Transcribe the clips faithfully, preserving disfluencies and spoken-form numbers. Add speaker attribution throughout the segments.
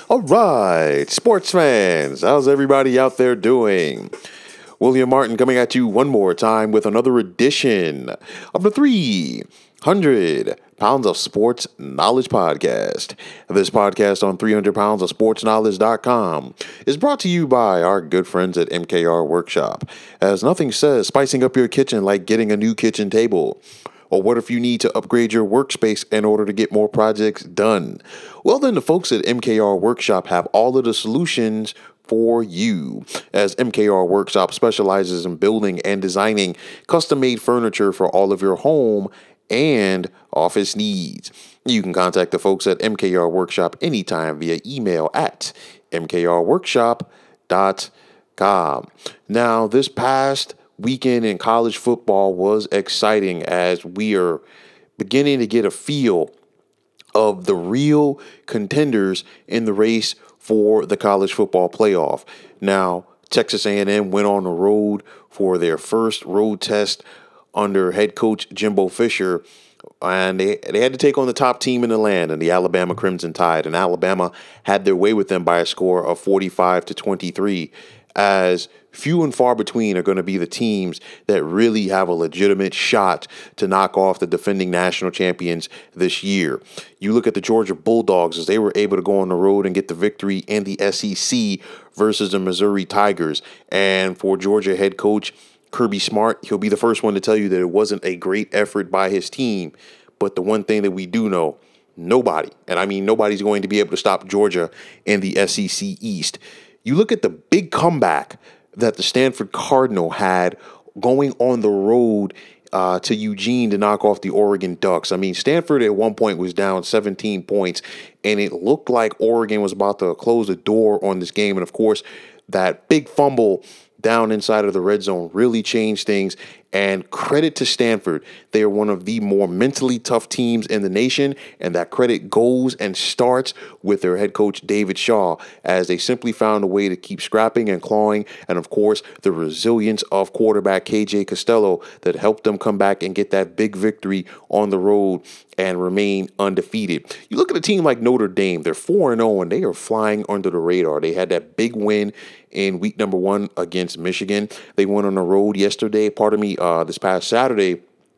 Speaker 1: All right, sports fans, how's everybody out there doing? William Martin coming at you one more time with another edition of the three hundred Pounds of Sports Knowledge Podcast. This podcast on three hundred pounds of sports knowledge dot com is brought to you by our good friends at M K R Workshop. As nothing says spicing up your kitchen like getting a new kitchen table. Or what if you need to upgrade your workspace in order to get more projects done? Well, then the folks at M K R Workshop have all of the solutions for you, as M K R Workshop specializes in building and designing custom-made furniture for all of your home and office needs. You can contact the folks at M K R Workshop anytime via email at m k r workshop dot com. Now, this past weekend in college football was exciting as we are beginning to get a feel of the real contenders in the race for the college football playoff. Now, Texas A and M went on the road for their first road test under head coach Jimbo Fisher, and they, they had to take on the top team in the land and the Alabama Crimson Tide, and Alabama had their way with them by a score of forty-five to twenty-three, as few and far between are going to be the teams that really have a legitimate shot to knock off the defending national champions this year. You look at the Georgia Bulldogs as they were able to go on the road and get the victory in the S E C versus the Missouri Tigers. And for Georgia head coach Kirby Smart, he'll be the first one to tell you that it wasn't a great effort by his team. But the one thing that we do know, nobody, and I mean nobody's going to be able to stop Georgia in the S E C East. You look at the big comeback that the Stanford Cardinal had going on the road uh, to Eugene to knock off the Oregon Ducks. I mean, Stanford at one point was down seventeen points, and it looked like Oregon was about to close the door on this game. And, of course, that big fumble down inside of the red zone really changed things. And credit to Stanford. They are one of the more mentally tough teams in the nation, and that credit goes and starts with their head coach, David Shaw, as they simply found a way to keep scrapping and clawing, and, of course, the resilience of quarterback K J Costello that helped them come back and get that big victory on the road and remain undefeated. You look at a team like Notre Dame, they're four and oh, and they are flying under the radar. They had that big win in week number one against Michigan. They went on the road yesterday, pardon me, uh, this past Saturday,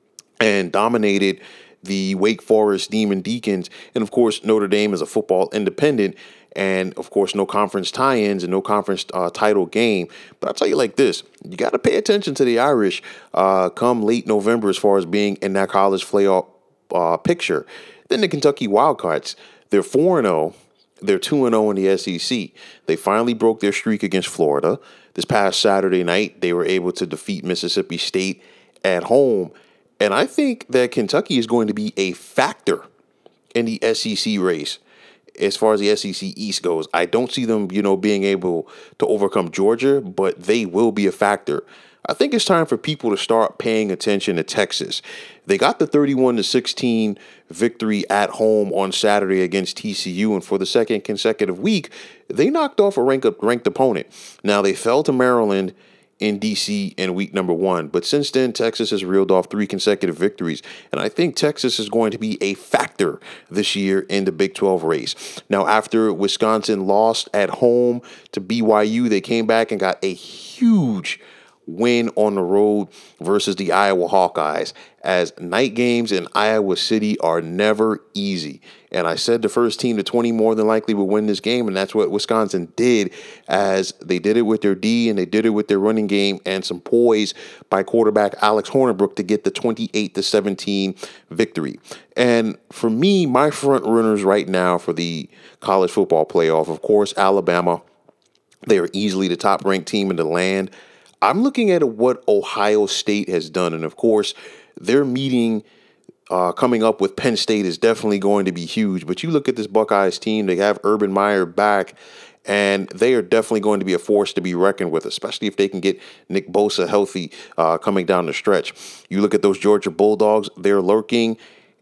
Speaker 1: and dominated the Wake Forest Demon Deacons. And, of course, Notre Dame is a football independent, and, of course, no conference tie-ins and no conference uh, title game. But I'll tell you like this, you got to pay attention to the Irish uh, come late November as far as being in that college playoff uh, picture. Then the Kentucky Wildcats, they're four and oh. They're two and oh in the S E C. They finally broke their streak against Florida. This past Saturday night, they were able to defeat Mississippi State at home. And I think that Kentucky is going to be a factor in the S E C race as far as the S E C East goes. I don't see them, you know, being able to overcome Georgia, but they will be a factor. I think it's time for people to start paying attention to Texas. They got the thirty-one to sixteen victory at home on Saturday against T C U, and for the second consecutive week, they knocked off a ranked, ranked opponent. Now, they fell to Maryland in D C in week number one, but since then, Texas has reeled off three consecutive victories, and I think Texas is going to be a factor this year in the Big twelve race. Now, after Wisconsin lost at home to B Y U, they came back and got a huge win on the road versus the Iowa Hawkeyes, as night games in Iowa City are never easy. And I said the first team to twenty more than likely would win this game, and that's what Wisconsin did, as they did it with their D and they did it with their running game and some poise by quarterback Alex Hornibrook to get the twenty-eight to seventeen victory. And for me, my front runners right now for the college football playoff, of course, Alabama. They are easily the top-ranked team in the land. I'm looking at what Ohio State has done, and of course, their meeting uh, coming up with Penn State is definitely going to be huge. But you look at this Buckeyes team, they have Urban Meyer back, and they are definitely going to be a force to be reckoned with, especially if they can get Nick Bosa healthy uh, coming down the stretch. You look at those Georgia Bulldogs, they're lurking,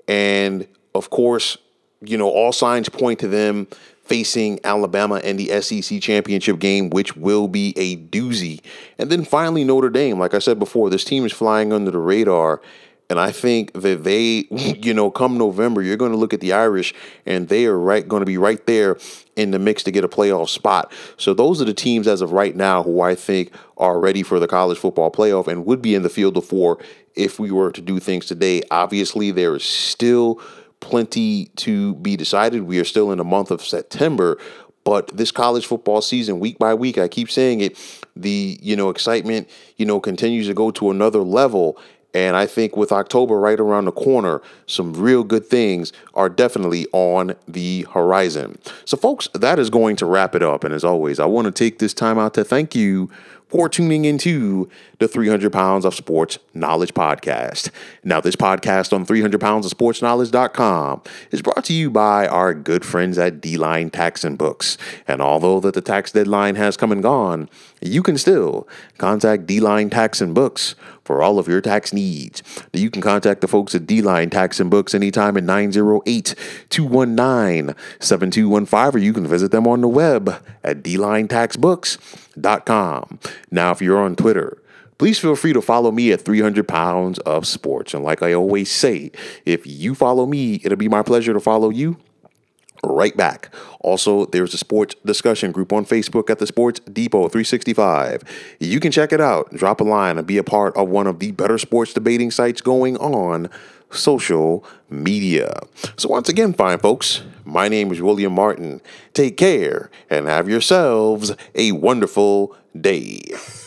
Speaker 1: and of course, you know, all signs point to them facing Alabama in the S E C championship game, which will be a doozy. And then finally, Notre Dame. Like I said before, this team is flying under the radar, And I think that they, you know, come November, you're going to look at the Irish and they are right going to be right there in the mix to get a playoff spot. So those are the teams as of right now who I think are ready for the college football playoff and would be in the field of four if we were to do things today. Obviously, there is still plenty to be decided. We are still in the month of September. But this college football season, week by week, I keep saying it, the, you know, excitement, you know, continues to go to another level. And I think with October right around the corner, some real good things are definitely on the horizon. So, folks, that is going to wrap it up. And as always, I want to take this time out to thank you for tuning into the three hundred pounds of Sports Knowledge podcast. Now, this podcast on three hundred pounds of sports knowledge dot com is brought to you by our good friends at D-Line Tax and Books. And although that the tax deadline has come and gone, you can still contact D-Line Tax and Books for all of your tax needs. You can contact the folks at D-Line Tax and Books anytime at nine oh eight, two one nine, seven two one five, or you can visit them on the web at d line tax books dot com. Now, if you're on Twitter, please feel free to follow me at three hundred pounds of sports. And like I always say, if you follow me, it'll be my pleasure to follow you right back. Also, there's a sports discussion group on Facebook at the Sports Depot three sixty-five. You can check it out, drop a line, and be a part of one of the better sports debating sites going on social media. So once again, fine folks, my name is William Martin. Take care and have yourselves a wonderful day.